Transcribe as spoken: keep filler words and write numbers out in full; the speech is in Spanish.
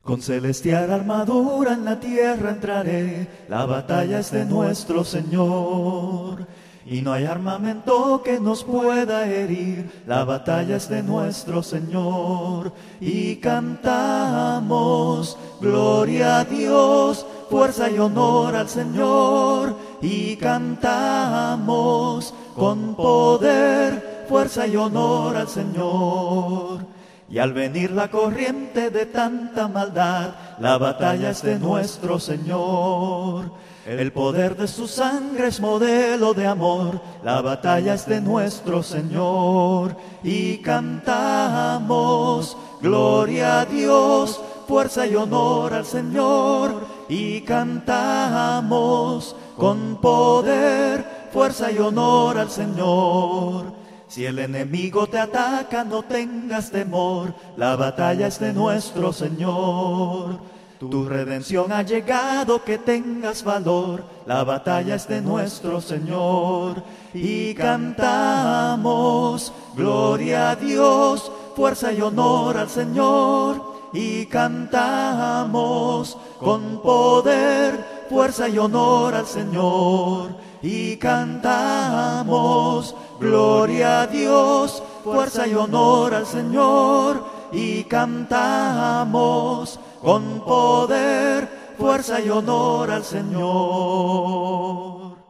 Con celestial armadura en la tierra entraré, la batalla es de nuestro Señor. Y no hay armamento que nos pueda herir, la batalla es de nuestro Señor. Y cantamos, gloria a Dios, fuerza y honor al Señor. Y cantamos, con poder, fuerza y honor al Señor. Y al venir la corriente de tanta maldad, la batalla es de nuestro Señor. El poder de su sangre es modelo de amor, la batalla es de nuestro Señor. Y cantamos, gloria a Dios, fuerza y honor al Señor. Y cantamos, con poder, fuerza y honor al Señor. Si el enemigo te ataca, no tengas temor, la batalla es de nuestro Señor. Tu redención ha llegado, que tengas valor, la batalla es de nuestro Señor. Y cantamos, gloria a Dios, fuerza y honor al Señor. Y cantamos, con poder, fuerza y honor al Señor. Y cantamos, gloria a Dios, fuerza y honor al Señor. Y cantamos, con poder, fuerza y honor al Señor.